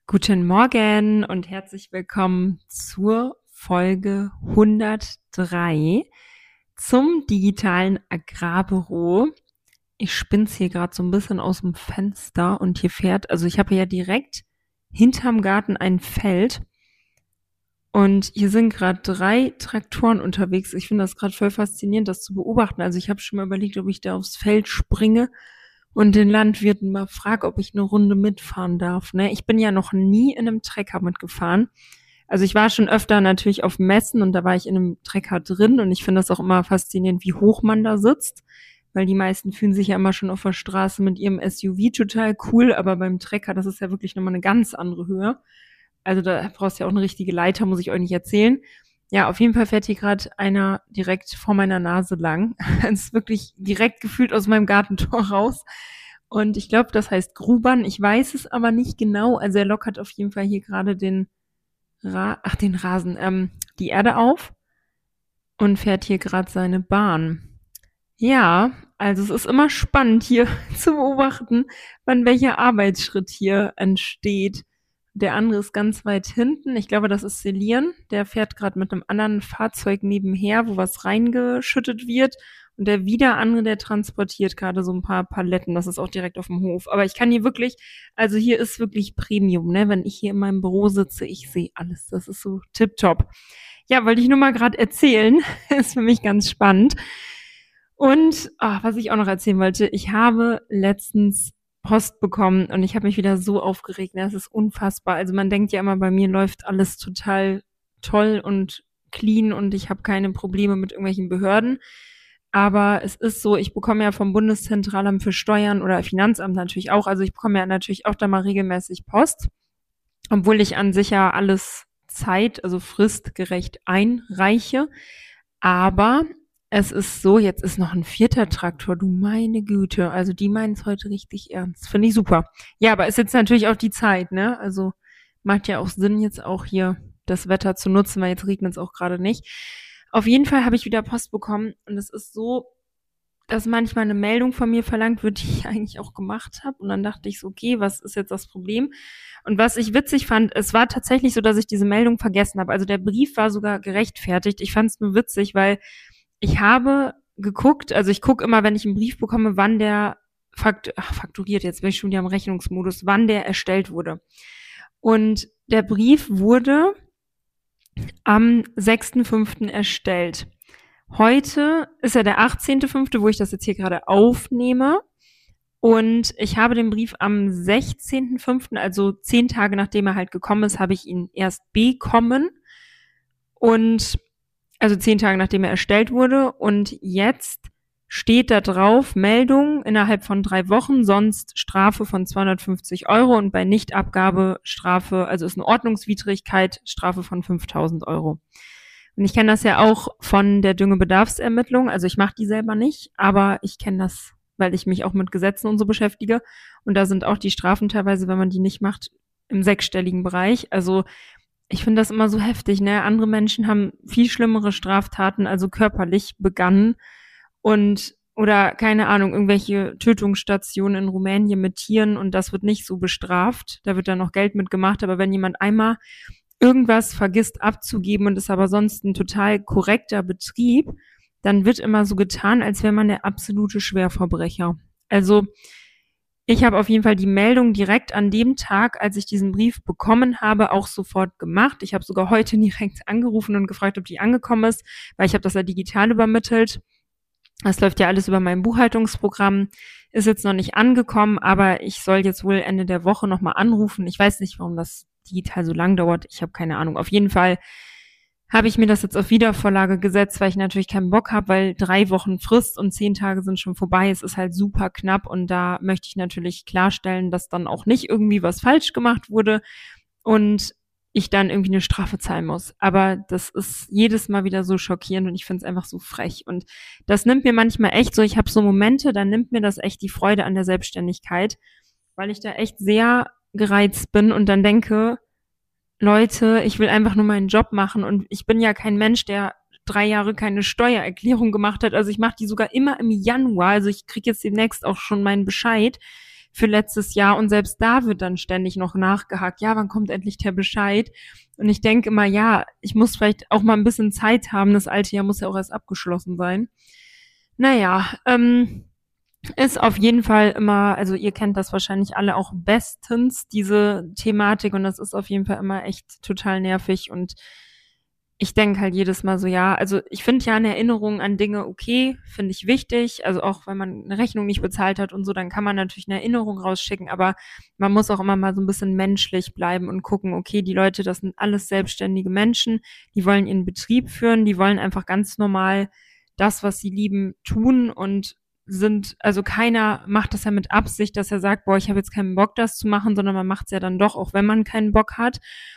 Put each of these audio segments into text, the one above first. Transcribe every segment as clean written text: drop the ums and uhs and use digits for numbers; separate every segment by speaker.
Speaker 1: Guten Morgen und herzlich willkommen zur Folge 103 zum digitalen Agrarbüro. Ich spinn's hier gerade so ein bisschen aus dem Fenster und hier fährt, also ich habe ja direkt hinterm Garten ein Feld und hier sind gerade 3 Traktoren unterwegs. Ich finde das gerade voll faszinierend, das zu beobachten. Also ich habe schon mal überlegt, ob ich da aufs Feld springe und den Landwirten mal frage, ob ich eine Runde mitfahren darf. Ne? Ich bin ja noch nie in einem Trecker mitgefahren. Also ich war schon öfter natürlich auf Messen und da war ich in einem Trecker drin und ich finde das auch immer faszinierend, wie hoch man da sitzt, weil die meisten fühlen sich ja immer schon auf der Straße mit ihrem SUV total cool, aber beim Trecker, das ist ja wirklich nochmal eine ganz andere Höhe. Also da brauchst du ja auch eine richtige Leiter, muss ich euch nicht erzählen. Ja, auf jeden Fall fährt hier gerade einer direkt vor meiner Nase lang. Es ist wirklich direkt gefühlt aus meinem Gartentor raus. Und ich glaube, das heißt Grubern. Ich weiß es aber nicht genau. Also er lockert auf jeden Fall hier gerade den Rasen, die Erde auf und fährt hier gerade seine Bahn. Ja, also es ist immer spannend hier zu beobachten, wann welcher Arbeitsschritt hier entsteht. Der andere ist ganz weit hinten. Ich glaube, das ist Selieren. Der fährt gerade mit einem anderen Fahrzeug nebenher, wo was reingeschüttet wird. Und der wieder andere, der transportiert gerade so ein paar Paletten. Das ist auch direkt auf dem Hof. Aber ich kann hier wirklich, also hier ist wirklich Premium, ne? Wenn ich hier in meinem Büro sitze, ich sehe alles. Das ist so tipptopp. Ja, wollte ich nur mal gerade erzählen. Ist für mich ganz spannend. Und was ich auch noch erzählen wollte, ich habe letztens Post bekommen und ich habe mich wieder so aufgeregt. Das ist unfassbar. Also man denkt ja immer, bei mir läuft alles total toll und clean und ich habe keine Probleme mit irgendwelchen Behörden. Aber es ist so, ich bekomme ja vom Bundeszentralamt für Steuern oder Finanzamt natürlich auch, also ich bekomme ja natürlich auch da mal regelmäßig Post, obwohl ich an sich ja alles also fristgerecht einreiche. Aber es ist so, jetzt ist noch ein 4. Traktor, du meine Güte. Also die meinen es heute richtig ernst. Finde ich super. Ja, aber ist jetzt natürlich auch die Zeit, ne? Also macht ja auch Sinn, jetzt auch hier das Wetter zu nutzen, weil jetzt regnet es auch gerade nicht. Auf jeden Fall habe ich wieder Post bekommen und es ist so, dass manchmal eine Meldung von mir verlangt wird, die ich eigentlich auch gemacht habe. Und dann dachte ich so, okay, was ist jetzt das Problem? Und was ich witzig fand, es war tatsächlich so, dass ich diese Meldung vergessen habe. Also der Brief war sogar gerechtfertigt. Ich fand es nur witzig, weil ich habe geguckt, also ich gucke immer, wenn ich einen Brief bekomme, wann der fakturiert, jetzt bin ich schon wieder im Rechnungsmodus, wann der erstellt wurde. Und der Brief wurde am 6.5. erstellt. Heute ist ja der 18.5., wo ich das jetzt hier gerade aufnehme. Und ich habe den Brief am 16.5., also 10 Tage nachdem er halt gekommen ist, habe ich ihn erst bekommen. Und also 10 Tage nachdem er erstellt wurde. Und jetzt steht da drauf, Meldung innerhalb von 3 Wochen, sonst Strafe von 250 € und bei Nichtabgabe Strafe, also ist eine Ordnungswidrigkeit, Strafe von 5.000 €. Und ich kenne das ja auch von der Düngebedarfsermittlung, also ich mache die selber nicht, aber ich kenne das, weil ich mich auch mit Gesetzen und so beschäftige. Und da sind auch die Strafen teilweise, wenn man die nicht macht, im 6-stelligen Bereich. Also ich finde das immer so heftig, ne? Andere Menschen haben viel schlimmere Straftaten, also körperlich begangen und oder keine Ahnung, irgendwelche Tötungsstationen in Rumänien mit Tieren und das wird nicht so bestraft. Da wird dann noch Geld mitgemacht, aber wenn jemand einmal irgendwas vergisst abzugeben und ist aber sonst ein total korrekter Betrieb, dann wird immer so getan, als wäre man der absolute Schwerverbrecher. Also ich habe auf jeden Fall die Meldung direkt an dem Tag, als ich diesen Brief bekommen habe, auch sofort gemacht. Ich habe sogar heute direkt angerufen und gefragt, ob die angekommen ist, weil ich habe das ja digital übermittelt. Das läuft ja alles über mein Buchhaltungsprogramm, ist jetzt noch nicht angekommen, aber ich soll jetzt wohl Ende der Woche nochmal anrufen. Ich weiß nicht, warum das digital so lang dauert. Ich habe keine Ahnung. Auf jeden Fall habe ich mir das jetzt auf Wiedervorlage gesetzt, weil ich natürlich keinen Bock habe, weil 3 Wochen Frist und 10 Tage sind schon vorbei. Es ist halt super knapp und da möchte ich natürlich klarstellen, dass dann auch nicht irgendwie was falsch gemacht wurde und ich dann irgendwie eine Strafe zahlen muss. Aber das ist jedes Mal wieder so schockierend und ich finde es einfach so frech. Und das nimmt mir manchmal echt so, ich habe so Momente, da nimmt mir das echt die Freude an der Selbstständigkeit, weil ich da echt sehr gereizt bin und dann denke, Leute, ich will einfach nur meinen Job machen und ich bin ja kein Mensch, der 3 Jahre keine Steuererklärung gemacht hat. Also ich mache die sogar immer im Januar. Also ich kriege jetzt demnächst auch schon meinen Bescheid für letztes Jahr und selbst da wird dann ständig noch nachgehakt. Ja, wann kommt endlich der Bescheid? Und ich denke immer, ja, ich muss vielleicht auch mal ein bisschen Zeit haben. Das alte Jahr muss ja auch erst abgeschlossen sein. Naja, ist auf jeden Fall immer, also ihr kennt das wahrscheinlich alle auch bestens, diese Thematik, und das ist auf jeden Fall immer echt total nervig, und ich denke halt jedes Mal so, ja, also ich finde ja eine Erinnerung an Dinge okay, finde ich wichtig, also auch wenn man eine Rechnung nicht bezahlt hat und so, dann kann man natürlich eine Erinnerung rausschicken, aber man muss auch immer mal so ein bisschen menschlich bleiben und gucken, okay, die Leute, das sind alles selbstständige Menschen, die wollen ihren Betrieb führen, die wollen einfach ganz normal das, was sie lieben, tun, und sind, also keiner macht das ja mit Absicht, dass er sagt, boah, ich habe jetzt keinen Bock, das zu machen, sondern man macht es ja dann doch, auch wenn man keinen Bock hat.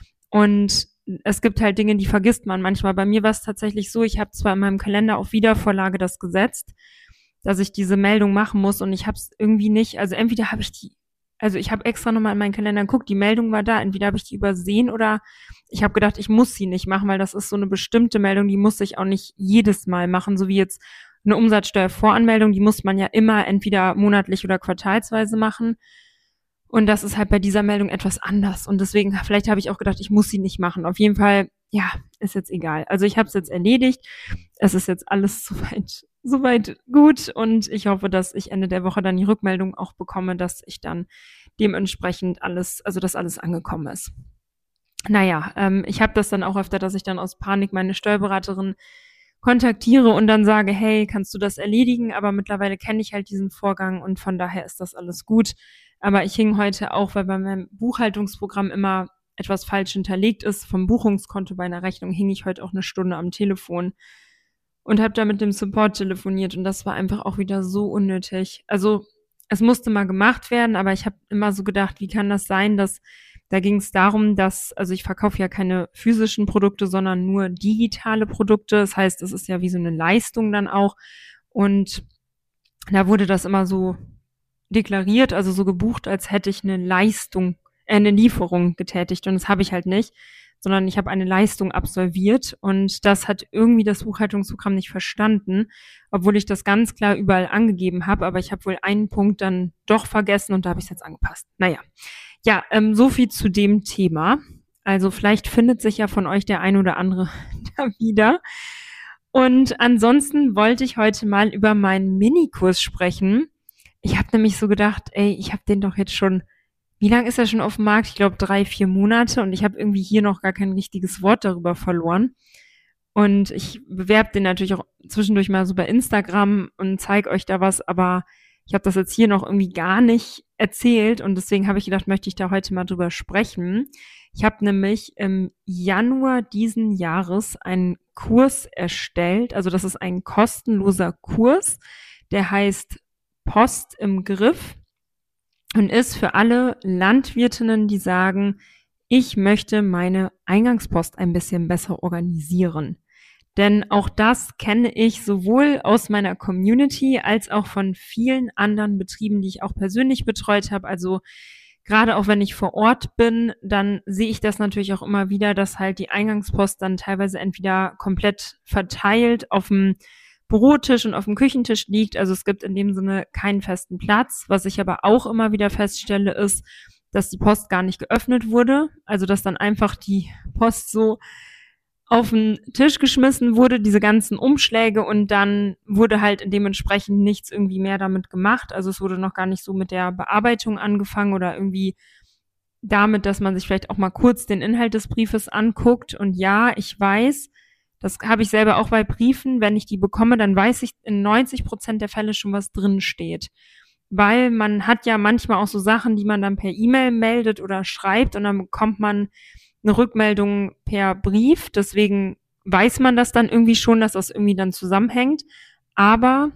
Speaker 1: Und es gibt halt Dinge, die vergisst man manchmal. Bei mir war es tatsächlich so, ich habe zwar in meinem Kalender auf Wiedervorlage das gesetzt, dass ich diese Meldung machen muss, und ich habe es irgendwie nicht, also entweder habe ich die, also ich habe extra nochmal in meinen Kalender geguckt, die Meldung war da, entweder habe ich die übersehen oder ich habe gedacht, ich muss sie nicht machen, weil das ist so eine bestimmte Meldung, die muss ich auch nicht jedes Mal machen, so wie jetzt eine Umsatzsteuervoranmeldung, die muss man ja immer entweder monatlich oder quartalsweise machen. Und das ist halt bei dieser Meldung etwas anders. Und deswegen, vielleicht habe ich auch gedacht, ich muss sie nicht machen. Auf jeden Fall, ja, ist jetzt egal. Also ich habe es jetzt erledigt. Es ist jetzt alles soweit gut. Und ich hoffe, dass ich Ende der Woche dann die Rückmeldung auch bekomme, dass ich dann dementsprechend alles, also dass alles angekommen ist. Naja, ich habe das dann auch öfter, dass ich dann aus Panik meine Steuerberaterin kontaktiere und dann sage, hey, kannst du das erledigen? Aber mittlerweile kenne ich halt diesen Vorgang und von daher ist das alles gut. Aber ich hing heute auch, weil bei meinem Buchhaltungsprogramm immer etwas falsch hinterlegt ist, vom Buchungskonto bei einer Rechnung, hing ich heute auch eine Stunde am Telefon und habe da mit dem Support telefoniert, und das war einfach auch wieder so unnötig. Also es musste mal gemacht werden, aber ich habe immer so gedacht, wie kann das sein, dass da ging es darum, dass, also ich verkaufe ja keine physischen Produkte, sondern nur digitale Produkte. Das heißt, es ist ja wie so eine Leistung dann auch. Und da wurde das immer so deklariert, also so gebucht, als hätte ich eine Leistung, eine Lieferung getätigt. Und das habe ich halt nicht, sondern ich habe eine Leistung absolviert. Und das hat irgendwie das Buchhaltungsprogramm nicht verstanden, obwohl ich das ganz klar überall angegeben habe. Aber ich habe wohl einen Punkt dann doch vergessen, und da habe ich es jetzt angepasst. Naja. Ja, so viel zu dem Thema. Also vielleicht findet sich ja von euch der ein oder andere da wieder. Und ansonsten wollte ich heute mal über meinen Minikurs sprechen. Ich habe nämlich so gedacht, ey, ich habe den doch jetzt schon, wie lange ist er schon auf dem Markt? Ich glaube 3-4 Monate, und ich habe irgendwie hier noch gar kein richtiges Wort darüber verloren. Und ich bewerbe den natürlich auch zwischendurch mal so bei Instagram und zeige euch da was, aber ich habe das jetzt hier noch irgendwie gar nicht erzählt, und deswegen habe ich gedacht, möchte ich da heute mal drüber sprechen. Ich habe nämlich im Januar diesen Jahres einen Kurs erstellt. Also das ist ein kostenloser Kurs, der heißt Post im Griff und ist für alle Landwirtinnen, die sagen, ich möchte meine Eingangspost ein bisschen besser organisieren. Denn auch das kenne ich sowohl aus meiner Community als auch von vielen anderen Betrieben, die ich auch persönlich betreut habe. Also gerade auch wenn ich vor Ort bin, dann sehe ich das natürlich auch immer wieder, dass halt die Eingangspost dann teilweise entweder komplett verteilt auf dem Bürotisch und auf dem Küchentisch liegt. Also es gibt in dem Sinne keinen festen Platz. Was ich aber auch immer wieder feststelle, ist, dass die Post gar nicht geöffnet wurde. Also dass dann einfach die Post so auf den Tisch geschmissen wurde, diese ganzen Umschläge, und dann wurde halt dementsprechend nichts irgendwie mehr damit gemacht. Also es wurde noch gar nicht so mit der Bearbeitung angefangen oder irgendwie damit, dass man sich vielleicht auch mal kurz den Inhalt des Briefes anguckt. Und ja, ich weiß, das habe ich selber auch bei Briefen, wenn ich die bekomme, dann weiß ich in 90% der Fälle schon, was drin steht. Weil man hat ja manchmal auch so Sachen, die man dann per E-Mail meldet oder schreibt, und dann bekommt man eine Rückmeldung per Brief. Deswegen weiß man das dann irgendwie schon, dass das irgendwie dann zusammenhängt. Aber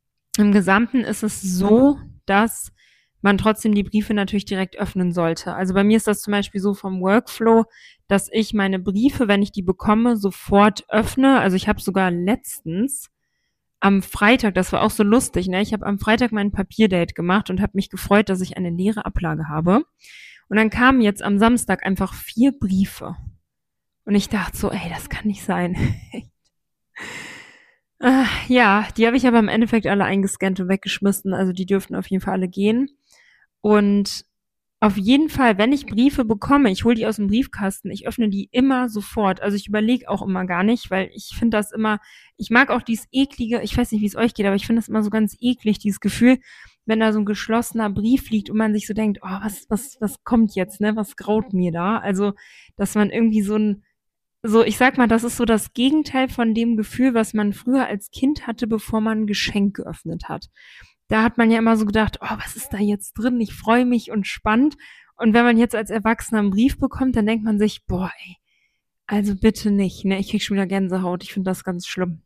Speaker 1: im Gesamten ist es so, dass man trotzdem die Briefe natürlich direkt öffnen sollte. Also bei mir ist das zum Beispiel so vom Workflow, dass ich meine Briefe, wenn ich die bekomme, sofort öffne. Also ich habe sogar letztens am Freitag, das war auch so lustig, ne? Ich habe am Freitag mein Papierdate gemacht und habe mich gefreut, dass ich eine leere Ablage habe. Und dann kamen jetzt am Samstag einfach 4 Briefe. Und ich dachte so, ey, das kann nicht sein. Ja, die habe ich aber im Endeffekt alle eingescannt und weggeschmissen. Also die dürften auf jeden Fall alle gehen. Und auf jeden Fall, wenn ich Briefe bekomme, ich hole die aus dem Briefkasten, ich öffne die immer sofort. Also ich überlege auch immer gar nicht, weil ich finde das immer, ich mag auch dieses eklige, ich weiß nicht, wie es euch geht, aber ich finde das immer so ganz eklig, dieses Gefühl, wenn da so ein geschlossener Brief liegt und man sich so denkt, oh, was kommt jetzt, ne? Was graut mir da? Also, dass man irgendwie so, ich sag mal, das ist so das Gegenteil von dem Gefühl, was man früher als Kind hatte, bevor man ein Geschenk geöffnet hat. Da hat man ja immer so gedacht, oh, was ist da jetzt drin? Ich freue mich und spannend. Und wenn man jetzt als Erwachsener einen Brief bekommt, dann denkt man sich, boah, ey, also bitte nicht, ne? Ich krieg schon wieder Gänsehaut. Ich finde das ganz schlimm.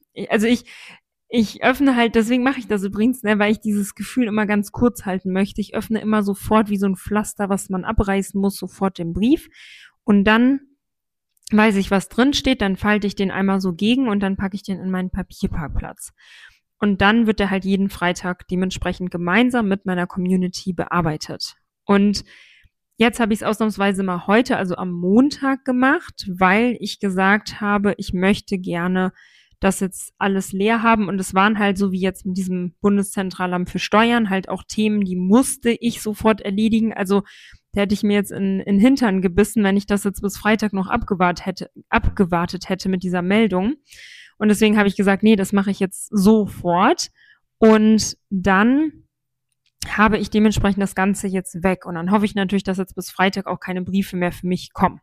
Speaker 1: Ich öffne halt, deswegen mache ich das übrigens, ne, weil ich dieses Gefühl immer ganz kurz halten möchte. Ich öffne immer sofort wie so ein Pflaster, was man abreißen muss, sofort den Brief. Und dann weiß ich, was drin steht, dann falte ich den einmal so gegen und dann packe ich den in meinen Papierparkplatz. Und dann wird der halt jeden Freitag dementsprechend gemeinsam mit meiner Community bearbeitet. Und jetzt habe ich es ausnahmsweise mal heute, also am Montag gemacht, weil ich gesagt habe, ich möchte gerne das jetzt alles leer haben. Und es waren halt so wie jetzt mit diesem Bundeszentralamt für Steuern halt auch Themen, die musste ich sofort erledigen. Also da hätte ich mir jetzt in Hintern gebissen, wenn ich das jetzt bis Freitag noch abgewartet hätte mit dieser Meldung. Und deswegen habe ich gesagt, nee, das mache ich jetzt sofort. Und dann habe ich dementsprechend das Ganze jetzt weg. Und dann hoffe ich natürlich, dass jetzt bis Freitag auch keine Briefe mehr für mich kommen.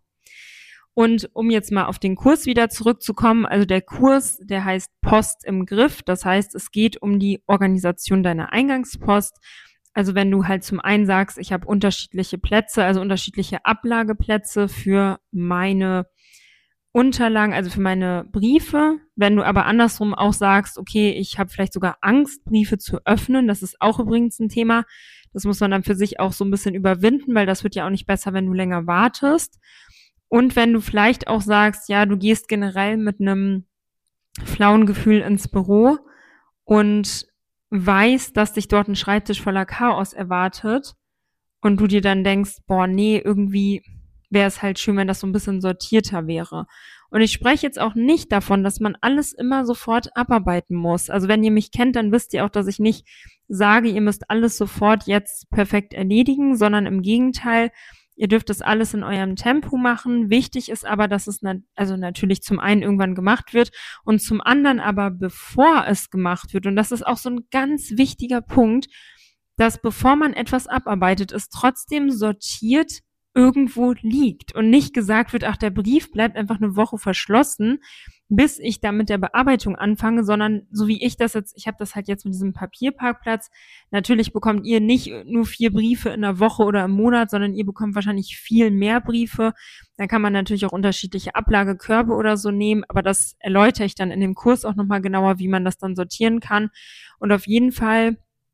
Speaker 1: Und um jetzt mal auf den Kurs wieder zurückzukommen, also der Kurs, der heißt Post im Griff. Das heißt, es geht um die Organisation deiner Eingangspost. Also wenn du halt zum einen sagst, ich habe unterschiedliche Plätze, also unterschiedliche Ablageplätze für meine Unterlagen, also für meine Briefe. Wenn du aber andersrum auch sagst, okay, ich habe vielleicht sogar Angst, Briefe zu öffnen, das ist auch übrigens ein Thema. Das muss man dann für sich auch so ein bisschen überwinden, weil das wird ja auch nicht besser, wenn du länger wartest. Und wenn du vielleicht auch sagst, ja, du gehst generell mit einem flauen Gefühl ins Büro und weißt, dass dich dort ein Schreibtisch voller Chaos erwartet und du dir dann denkst, boah, nee, irgendwie wäre es halt schön, wenn das so ein bisschen sortierter wäre. Und ich spreche jetzt auch nicht davon, dass man alles immer sofort abarbeiten muss. Also wenn ihr mich kennt, dann wisst ihr auch, dass ich nicht sage, ihr müsst alles sofort jetzt perfekt erledigen, sondern im Gegenteil, ihr dürft das alles in eurem Tempo machen. Wichtig ist aber, dass es also natürlich zum einen irgendwann gemacht wird und zum anderen aber, bevor es gemacht wird, und das ist auch so ein ganz wichtiger Punkt, dass bevor man etwas abarbeitet, es trotzdem sortiert irgendwo liegt und nicht gesagt wird, ach, der Brief bleibt einfach eine Woche verschlossen, bis ich da mit der Bearbeitung anfange, sondern so wie ich das jetzt, ich habe das halt jetzt mit diesem Papierparkplatz, natürlich bekommt ihr nicht nur 4 Briefe in der Woche oder im Monat, sondern ihr bekommt wahrscheinlich viel mehr Briefe. Dann kann man natürlich auch unterschiedliche Ablagekörbe oder so nehmen, aber das erläutere ich dann in dem Kurs auch nochmal genauer, wie man das dann sortieren kann. Und auf jeden Fall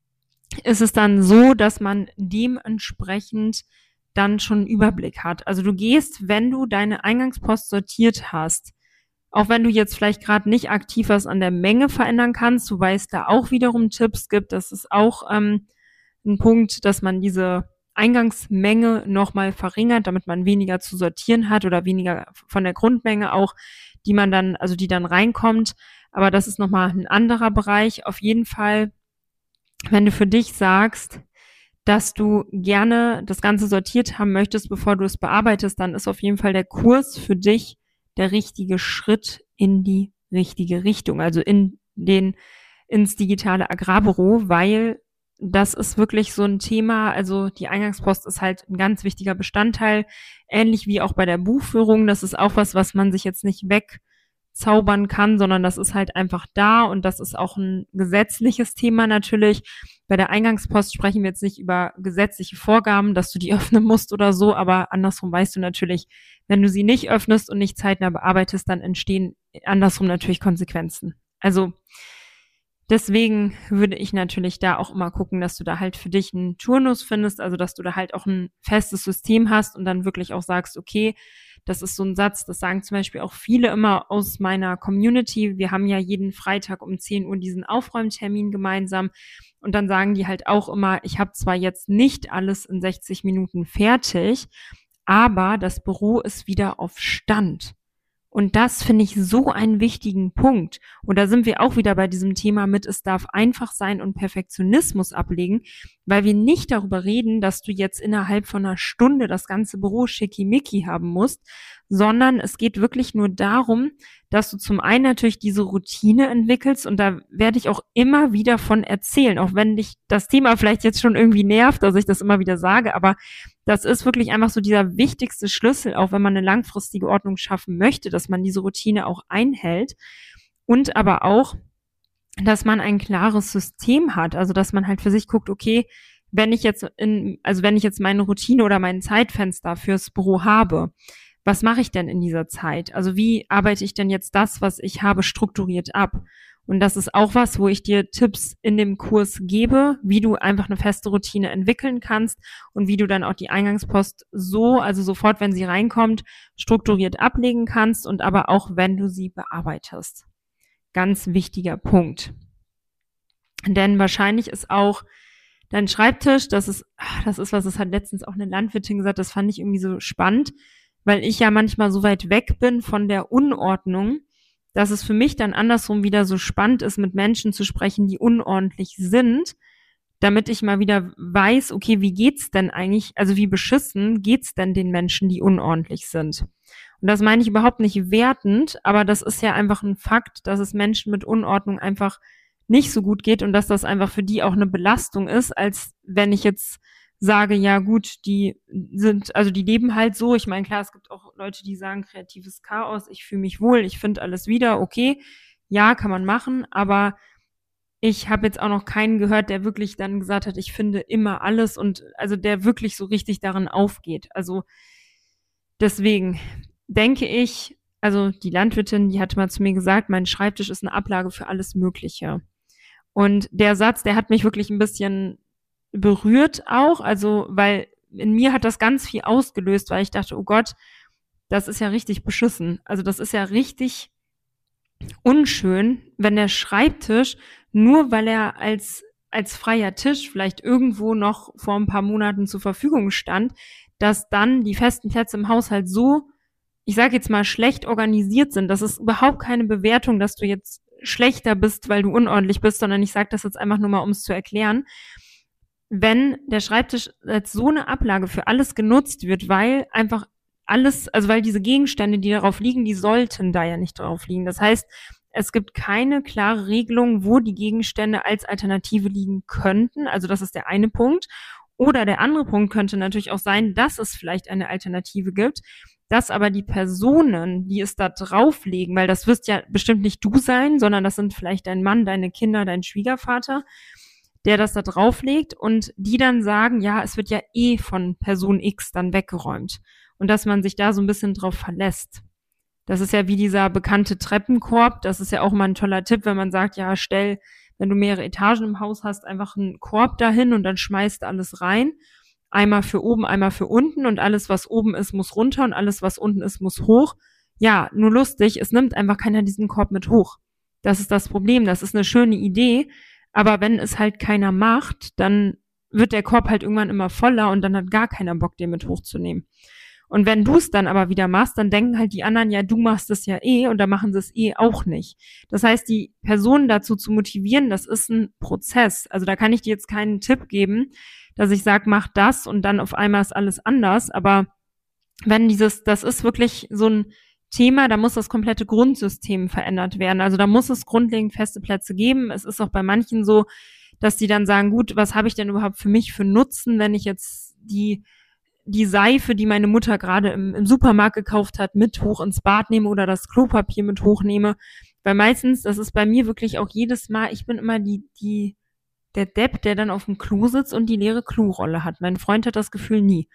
Speaker 1: ist es dann so, dass man dementsprechend dann schon einen Überblick hat. Also du gehst, wenn du deine Eingangspost sortiert hast, auch wenn du jetzt vielleicht gerade nicht aktiv was an der Menge verändern kannst, du weißt da auch wiederum Tipps gibt, das ist auch ein Punkt, dass man diese Eingangsmenge nochmal verringert, damit man weniger zu sortieren hat oder weniger von der Grundmenge auch, die man dann, also die dann reinkommt. Aber das ist nochmal ein anderer Bereich. Auf jeden Fall, wenn du für dich sagst, dass du gerne das Ganze sortiert haben möchtest, bevor du es bearbeitest, dann ist auf jeden Fall der Kurs für dich der richtige Schritt in die richtige Richtung, also ins digitale Agrarbüro, weil das ist wirklich so ein Thema, also die Eingangspost ist halt ein ganz wichtiger Bestandteil, ähnlich wie auch bei der Buchführung. Das ist auch was man sich jetzt nicht wegzaubern kann, sondern das ist halt einfach da und das ist auch ein gesetzliches Thema natürlich. Bei der Eingangspost sprechen wir jetzt nicht über gesetzliche Vorgaben, dass du die öffnen musst oder so, aber andersrum weißt du natürlich, wenn du sie nicht öffnest und nicht zeitnah bearbeitest, dann entstehen andersrum natürlich Konsequenzen. Also deswegen würde ich natürlich da auch immer gucken, dass du da halt für dich einen Turnus findest, also dass du da halt auch ein festes System hast und dann wirklich auch sagst, okay, das ist so ein Satz, das sagen zum Beispiel auch viele immer aus meiner Community. Wir haben ja jeden Freitag um 10 Uhr diesen Aufräumtermin gemeinsam. Und dann sagen die halt auch immer, ich habe zwar jetzt nicht alles in 60 Minuten fertig, aber das Büro ist wieder auf Stand. Und das finde ich so einen wichtigen Punkt. Und da sind wir auch wieder bei diesem Thema mit, es darf einfach sein und Perfektionismus ablegen, weil wir nicht darüber reden, dass du jetzt innerhalb von einer Stunde das ganze Büro schickimicki haben musst, sondern es geht wirklich nur darum, dass du zum einen natürlich diese Routine entwickelst, und da werde ich auch immer wieder von erzählen, auch wenn dich das Thema vielleicht jetzt schon irgendwie nervt, dass ich das immer wieder sage, aber das ist wirklich einfach so dieser wichtigste Schlüssel, auch wenn man eine langfristige Ordnung schaffen möchte, dass man diese Routine auch einhält, und aber auch, dass man ein klares System hat, also dass man halt für sich guckt, okay, wenn ich jetzt meine Routine oder mein Zeitfenster fürs Büro habe, was mache ich denn in dieser Zeit? Also wie arbeite ich denn jetzt das, was ich habe, strukturiert ab? Und das ist auch was, wo ich dir Tipps in dem Kurs gebe, wie du einfach eine feste Routine entwickeln kannst und wie du dann auch die Eingangspost also sofort, wenn sie reinkommt, strukturiert ablegen kannst und aber auch, wenn du sie bearbeitest. Ganz wichtiger Punkt. Denn wahrscheinlich ist auch dein Schreibtisch, das ist was, das hat letztens auch eine Landwirtin gesagt, das fand ich irgendwie so spannend, weil ich ja manchmal so weit weg bin von der Unordnung, dass es für mich dann andersrum wieder so spannend ist, mit Menschen zu sprechen, die unordentlich sind, damit ich mal wieder weiß, okay, wie geht's denn eigentlich, also wie beschissen geht's denn den Menschen, die unordentlich sind? Und das meine ich überhaupt nicht wertend, aber das ist ja einfach ein Fakt, dass es Menschen mit Unordnung einfach nicht so gut geht und dass das einfach für die auch eine Belastung ist, als wenn ich jetzt sage, ja gut, die leben halt so. Ich meine, klar, es gibt auch Leute, die sagen, kreatives Chaos, ich fühle mich wohl, ich finde alles wieder, okay, ja, kann man machen, aber ich habe jetzt auch noch keinen gehört, der wirklich dann gesagt hat, ich finde immer alles, und also der wirklich so richtig darin aufgeht. Also deswegen denke ich, also die Landwirtin, die hatte mal zu mir gesagt, mein Schreibtisch ist eine Ablage für alles Mögliche. Und der Satz, der hat mich wirklich ein bisschen berührt auch, also weil in mir hat das ganz viel ausgelöst, weil ich dachte, oh Gott, das ist ja richtig beschissen. Also das ist ja richtig unschön, wenn der Schreibtisch, nur weil er als freier Tisch vielleicht irgendwo noch vor ein paar Monaten zur Verfügung stand, dass dann die festen Plätze im Haushalt so, ich sage jetzt mal, schlecht organisiert sind. Das ist überhaupt keine Bewertung, dass du jetzt schlechter bist, weil du unordentlich bist, sondern ich sage das jetzt einfach nur mal, um es zu erklären. Wenn der Schreibtisch als so eine Ablage für alles genutzt wird, weil einfach alles, also weil diese Gegenstände, die darauf liegen, die sollten da ja nicht drauf liegen. Das heißt, es gibt keine klare Regelung, wo die Gegenstände als Alternative liegen könnten. Also das ist der eine Punkt. Oder der andere Punkt könnte natürlich auch sein, dass es vielleicht eine Alternative gibt, dass aber die Personen, die es da drauflegen, weil das wirst ja bestimmt nicht du sein, sondern das sind vielleicht dein Mann, deine Kinder, dein Schwiegervater, der das da drauflegt und die dann sagen, ja, es wird ja eh von Person X dann weggeräumt. Und dass man sich da so ein bisschen drauf verlässt. Das ist ja wie dieser bekannte Treppenkorb. Das ist ja auch mal ein toller Tipp, wenn man sagt, ja, stell, wenn du mehrere Etagen im Haus hast, einfach einen Korb dahin und dann schmeißt alles rein. Einmal für oben, einmal für unten, und alles, was oben ist, muss runter und alles, was unten ist, muss hoch. Ja, nur lustig, es nimmt einfach keiner diesen Korb mit hoch. Das ist das Problem. Das ist eine schöne Idee, aber wenn es halt keiner macht, dann wird der Korb halt irgendwann immer voller und dann hat gar keiner Bock, den mit hochzunehmen. Und wenn du es dann aber wieder machst, dann denken halt die anderen, ja, du machst es ja eh, und dann machen sie es eh auch nicht. Das heißt, die Personen dazu zu motivieren, das ist ein Prozess. Also da kann ich dir jetzt keinen Tipp geben, dass ich sage, mach das und dann auf einmal ist alles anders. Aber wenn das ist wirklich so ein Thema, da muss das komplette Grundsystem verändert werden. Also da muss es grundlegend feste Plätze geben. Es ist auch bei manchen so, dass die dann sagen, gut, was habe ich denn überhaupt für mich für Nutzen, wenn ich jetzt die Seife, die meine Mutter gerade im Supermarkt gekauft hat, mit hoch ins Bad nehme oder das Klopapier mit hochnehme. Weil meistens, das ist bei mir wirklich auch jedes Mal, ich bin immer der Depp, der dann auf dem Klo sitzt und die leere Klorolle hat. Mein Freund hat das gefühlt nie.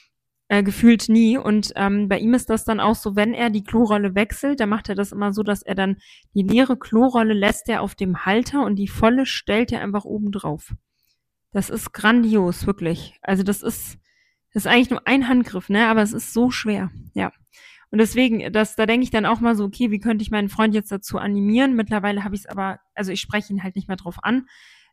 Speaker 1: Und bei ihm ist das dann auch so, wenn er die Klorolle wechselt, dann macht er das immer so, dass er dann die leere Klorolle lässt er auf dem Halter und die volle stellt er einfach oben drauf. Das ist grandios, wirklich. Also das ist eigentlich nur ein Handgriff, ne? Aber es ist so schwer, ja. Und deswegen, da denke ich dann auch mal so, okay, wie könnte ich meinen Freund jetzt dazu animieren? Mittlerweile habe ich es aber, also ich spreche ihn halt nicht mehr drauf an.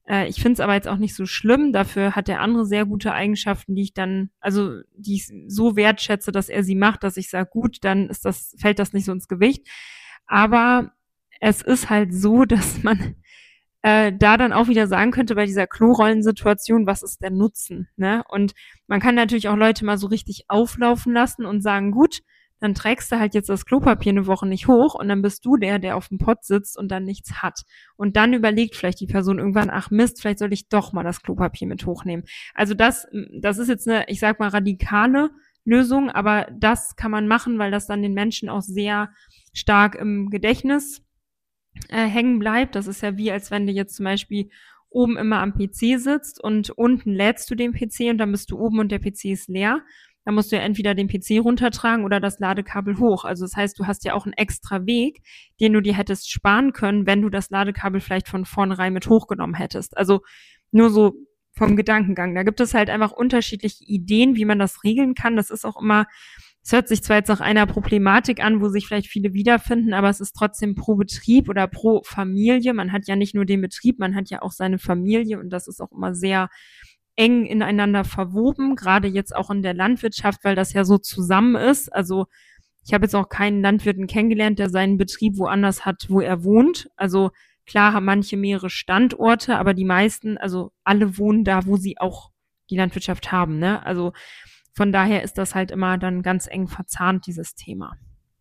Speaker 1: Ich finde es aber jetzt auch nicht so schlimm. Dafür hat er andere sehr gute Eigenschaften, die ich so wertschätze, dass er sie macht, dass ich sage, gut, dann fällt das nicht so ins Gewicht. Aber es ist halt so, dass man da dann auch wieder sagen könnte bei dieser Klorollensituation, was ist der Nutzen, ne? Und man kann natürlich auch Leute mal so richtig auflaufen lassen und sagen, gut, dann trägst du halt jetzt das Klopapier eine Woche nicht hoch und dann bist du der auf dem Pott sitzt und dann nichts hat. Und dann überlegt vielleicht die Person irgendwann, ach Mist, vielleicht soll ich doch mal das Klopapier mit hochnehmen. Also das ist jetzt eine, ich sag mal, radikale Lösung, aber das kann man machen, weil das dann den Menschen auch sehr stark im Gedächtnis hängen bleibt. Das ist ja wie, als wenn du jetzt zum Beispiel oben immer am PC sitzt und unten lädst du den PC und dann bist du oben und der PC ist leer. Dann musst du ja entweder den PC runtertragen oder das Ladekabel hoch. Also das heißt, du hast ja auch einen extra Weg, den du dir hättest sparen können, wenn du das Ladekabel vielleicht von vornherein mit hochgenommen hättest. Also nur so vom Gedankengang. Da gibt es halt einfach unterschiedliche Ideen, wie man das regeln kann. Das ist auch immer, es hört sich zwar jetzt nach einer Problematik an, wo sich vielleicht viele wiederfinden, aber es ist trotzdem pro Betrieb oder pro Familie. Man hat ja nicht nur den Betrieb, man hat ja auch seine Familie und das ist auch immer sehr eng ineinander verwoben, gerade jetzt auch in der Landwirtschaft, weil das ja so zusammen ist. Also ich habe jetzt auch keinen Landwirten kennengelernt, der seinen Betrieb woanders hat, wo er wohnt. Also klar haben manche mehrere Standorte, aber die meisten, also alle wohnen da, wo sie auch die Landwirtschaft haben, ne? Also von daher ist das halt immer dann ganz eng verzahnt, dieses Thema.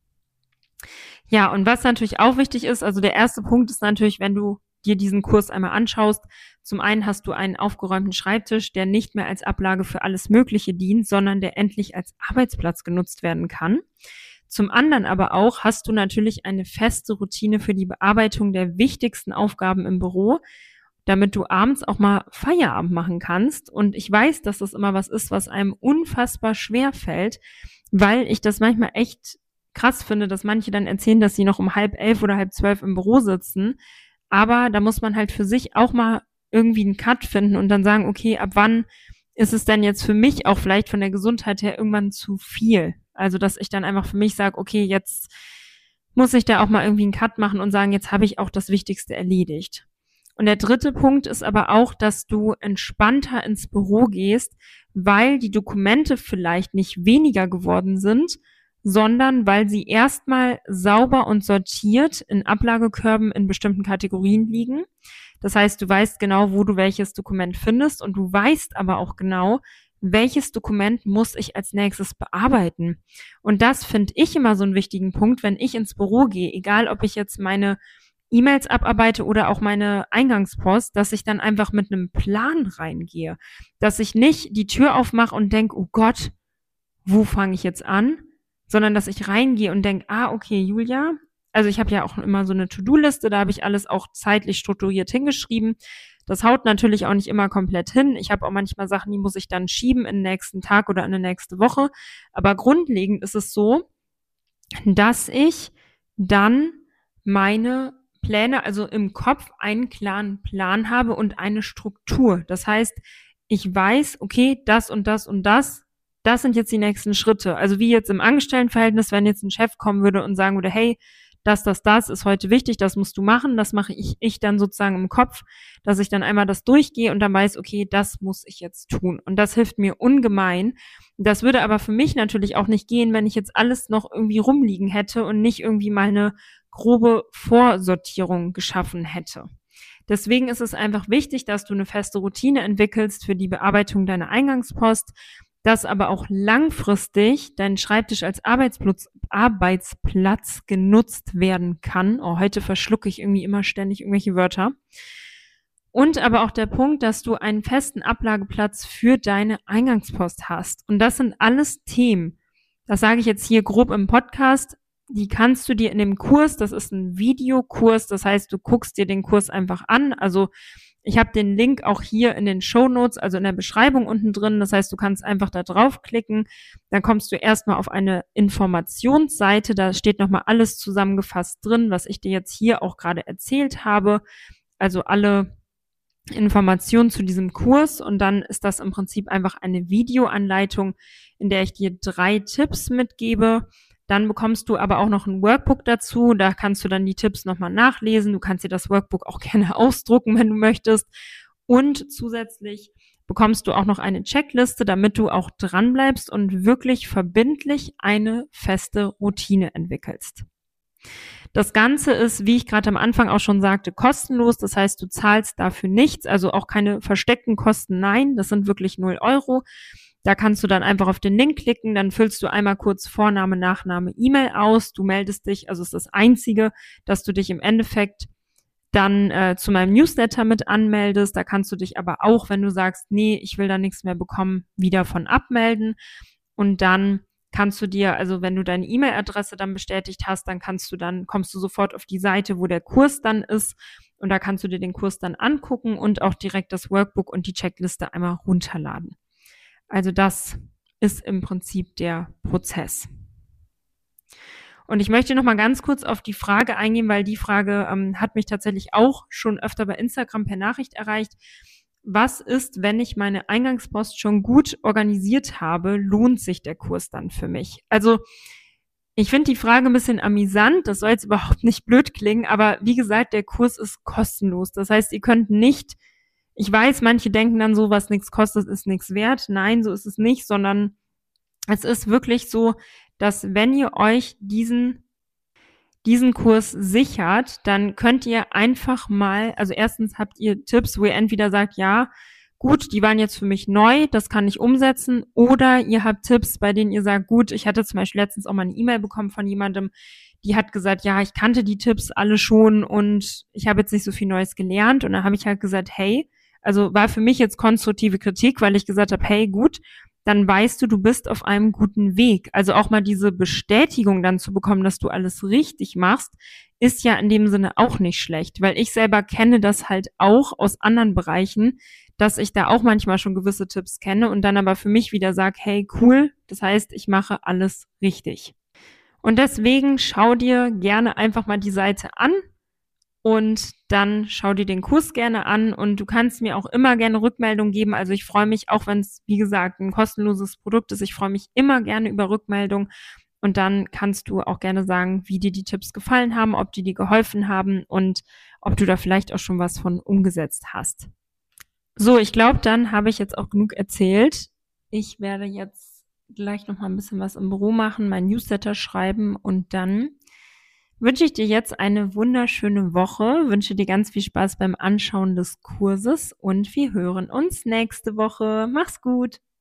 Speaker 1: Ja, und was natürlich auch wichtig ist, also der erste Punkt ist natürlich, wenn du dir diesen Kurs einmal anschaust, zum einen hast du einen aufgeräumten Schreibtisch, der nicht mehr als Ablage für alles Mögliche dient, sondern der endlich als Arbeitsplatz genutzt werden kann. Zum anderen aber auch hast du natürlich eine feste Routine für die Bearbeitung der wichtigsten Aufgaben im Büro, damit du abends auch mal Feierabend machen kannst. Und ich weiß, dass das immer was ist, was einem unfassbar schwer fällt, weil ich das manchmal echt krass finde, dass manche dann erzählen, dass sie noch um 10:30 oder 11:30 im Büro sitzen. Aber da muss man halt für sich auch mal irgendwie einen Cut finden und dann sagen, okay, ab wann ist es denn jetzt für mich auch vielleicht von der Gesundheit her irgendwann zu viel? Also, dass ich dann einfach für mich sage, okay, jetzt muss ich da auch mal irgendwie einen Cut machen und sagen, jetzt habe ich auch das Wichtigste erledigt. Und der dritte Punkt ist aber auch, dass du entspannter ins Büro gehst, weil die Dokumente vielleicht nicht weniger geworden sind, sondern weil sie erstmal sauber und sortiert in Ablagekörben in bestimmten Kategorien liegen. Das heißt, du weißt genau, wo du welches Dokument findest und du weißt aber auch genau, welches Dokument muss ich als nächstes bearbeiten. Und das finde ich immer so einen wichtigen Punkt, wenn ich ins Büro gehe, egal ob ich jetzt meine E-Mails abarbeite oder auch meine Eingangspost, dass ich dann einfach mit einem Plan reingehe. Dass ich nicht die Tür aufmache und denke, oh Gott, wo fange ich jetzt an? Sondern dass ich reingehe und denke, okay, Julia, also ich habe ja auch immer so eine To-Do-Liste, da habe ich alles auch zeitlich strukturiert hingeschrieben. Das haut natürlich auch nicht immer komplett hin. Ich habe auch manchmal Sachen, die muss ich dann schieben in den nächsten Tag oder in die nächste Woche. Aber grundlegend ist es so, dass ich dann meine Pläne, also im Kopf einen klaren Plan habe und eine Struktur. Das heißt, ich weiß, okay, das und das und das sind jetzt die nächsten Schritte. Also wie jetzt im Angestelltenverhältnis, wenn jetzt ein Chef kommen würde und sagen würde, hey, das ist heute wichtig, das musst du machen, das mache ich dann sozusagen im Kopf, dass ich dann einmal das durchgehe und dann weiß, okay, das muss ich jetzt tun. Und das hilft mir ungemein. Das würde aber für mich natürlich auch nicht gehen, wenn ich jetzt alles noch irgendwie rumliegen hätte und nicht irgendwie mal eine grobe Vorsortierung geschaffen hätte. Deswegen ist es einfach wichtig, dass du eine feste Routine entwickelst für die Bearbeitung deiner Eingangspost, dass aber auch langfristig dein Schreibtisch als Arbeitsplatz genutzt werden kann. Oh, heute verschlucke ich irgendwie immer ständig irgendwelche Wörter. Und aber auch der Punkt, dass du einen festen Ablageplatz für deine Eingangspost hast. Und das sind alles Themen. Das sage ich jetzt hier grob im Podcast. Die kannst du dir in dem Kurs, das ist ein Videokurs, das heißt, du guckst dir den Kurs einfach an. Also ich habe den Link auch hier in den Shownotes, also in der Beschreibung unten drin. Das heißt, du kannst einfach da draufklicken. Dann kommst du erstmal auf eine Informationsseite. Da steht nochmal alles zusammengefasst drin, was ich dir jetzt hier auch gerade erzählt habe. Also alle Informationen zu diesem Kurs. Und dann ist das im Prinzip einfach eine Videoanleitung, in der ich dir 3 Tipps mitgebe. Dann bekommst du aber auch noch ein Workbook dazu. Da kannst du dann die Tipps nochmal nachlesen. Du kannst dir das Workbook auch gerne ausdrucken, wenn du möchtest. Und zusätzlich bekommst du auch noch eine Checkliste, damit du auch dranbleibst und wirklich verbindlich eine feste Routine entwickelst. Das Ganze ist, wie ich gerade am Anfang auch schon sagte, kostenlos. Das heißt, du zahlst dafür nichts, also auch keine versteckten Kosten. Nein, das sind wirklich 0 €. Da kannst du dann einfach auf den Link klicken, dann füllst du einmal kurz Vorname, Nachname, E-Mail aus, du meldest dich, also ist das Einzige, dass du dich im Endeffekt dann zu meinem Newsletter mit anmeldest. Da kannst du dich aber auch, wenn du sagst, nee, ich will da nichts mehr bekommen, wieder von abmelden. Und dann kannst du dir, also wenn du deine E-Mail-Adresse dann bestätigt hast, dann kommst du sofort auf die Seite, wo der Kurs dann ist. Und da kannst du dir den Kurs dann angucken und auch direkt das Workbook und die Checkliste einmal runterladen. Also das ist im Prinzip der Prozess. Und ich möchte noch mal ganz kurz auf die Frage eingehen, weil die Frage hat mich tatsächlich auch schon öfter bei Instagram per Nachricht erreicht. Was ist, wenn ich meine Eingangspost schon gut organisiert habe? Lohnt sich der Kurs dann für mich? Also ich finde die Frage ein bisschen amüsant. Das soll jetzt überhaupt nicht blöd klingen, aber wie gesagt, der Kurs ist kostenlos. Das heißt, ihr könnt nicht, ich weiß, manche denken dann so, was nichts kostet, ist nichts wert. Nein, so ist es nicht, sondern es ist wirklich so, dass wenn ihr euch diesen Kurs sichert, dann könnt ihr einfach mal, also erstens habt ihr Tipps, wo ihr entweder sagt, ja, gut, die waren jetzt für mich neu, das kann ich umsetzen, oder ihr habt Tipps, bei denen ihr sagt, gut, ich hatte zum Beispiel letztens auch mal eine E-Mail bekommen von jemandem, die hat gesagt, ja, ich kannte die Tipps alle schon und ich habe jetzt nicht so viel Neues gelernt. Und dann habe ich halt gesagt, hey, also war für mich jetzt konstruktive Kritik, weil ich gesagt habe, hey, gut, dann weißt du, du bist auf einem guten Weg. Also auch mal diese Bestätigung dann zu bekommen, dass du alles richtig machst, ist ja in dem Sinne auch nicht schlecht, weil ich selber kenne das halt auch aus anderen Bereichen, dass ich da auch manchmal schon gewisse Tipps kenne und dann aber für mich wieder sage, hey, cool, das heißt, ich mache alles richtig. Und deswegen schau dir gerne einfach mal die Seite an und dann schau dir den Kurs gerne an und du kannst mir auch immer gerne Rückmeldung geben. Also ich freue mich, auch wenn es, wie gesagt, ein kostenloses Produkt ist, ich freue mich immer gerne über Rückmeldung. Und dann kannst du auch gerne sagen, wie dir die Tipps gefallen haben, ob die dir geholfen haben und ob du da vielleicht auch schon was von umgesetzt hast. So, ich glaube, dann habe ich jetzt auch genug erzählt. Ich werde jetzt gleich noch mal ein bisschen was im Büro machen, mein Newsletter schreiben und dann wünsche ich dir jetzt eine wunderschöne Woche, wünsche dir ganz viel Spaß beim Anschauen des Kurses und wir hören uns nächste Woche. Mach's gut!